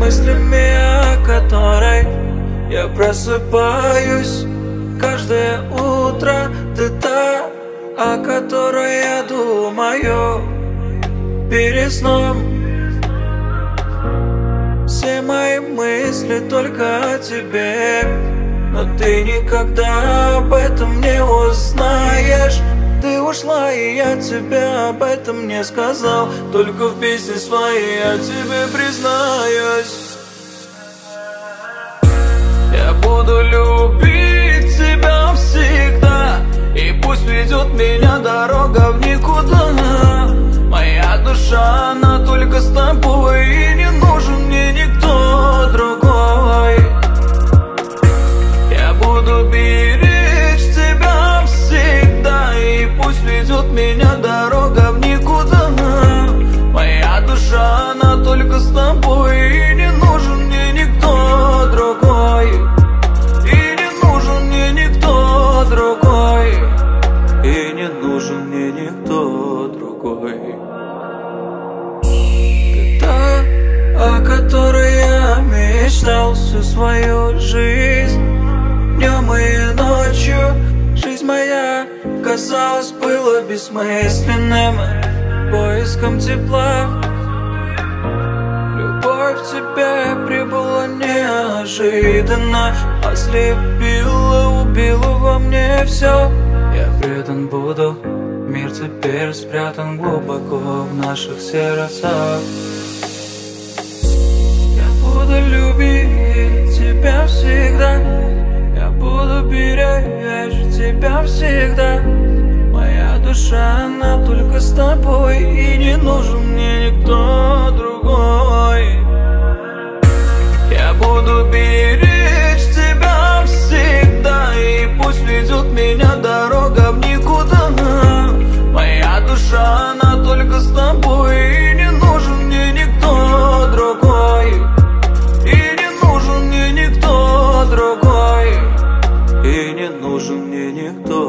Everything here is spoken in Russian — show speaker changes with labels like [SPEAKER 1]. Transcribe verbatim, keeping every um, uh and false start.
[SPEAKER 1] мыслями, о которой я просыпаюсь каждое утро. Ты та, о которой я думаю перед сном. Все мои мысли только о тебе, но ты никогда об этом не узнаешь. Ты ушла, и я тебе об этом не сказал. Только в песне своей я тебе признаюсь. Я буду любить тебя всегда, и пусть ведет меня дорога в никуда. Моя душа, она только с тобой, и не нужен мне никто другой. Я буду беречь тебя всегда, и пусть ведет меня дорога в никуда. Моя душа, она только с тобой, и не нужен мне никто другой. И не нужен мне никто другой. И не нужен мне никто другой. Ты та, о которой я мечтал всю свою жизнь. Днем и ночью жизнь моя, казалось, была бессмысленным поиском тепла. Любовь в тебе прибыла неожиданно, ослепила, убила во мне все. Я предан буду, мир теперь спрятан глубоко в наших сердцах. Я буду любить тебя всегда, я буду беречь тебя всегда. Моя душа, она только с тобой, и не нужен мне никто другой. Я буду беречь тебя всегда, и пусть ведет меня дорога в никуда. Моя душа, она только с тобой, и не нужен мне никто другой. И не нужен мне никто другой. И не нужен мне никто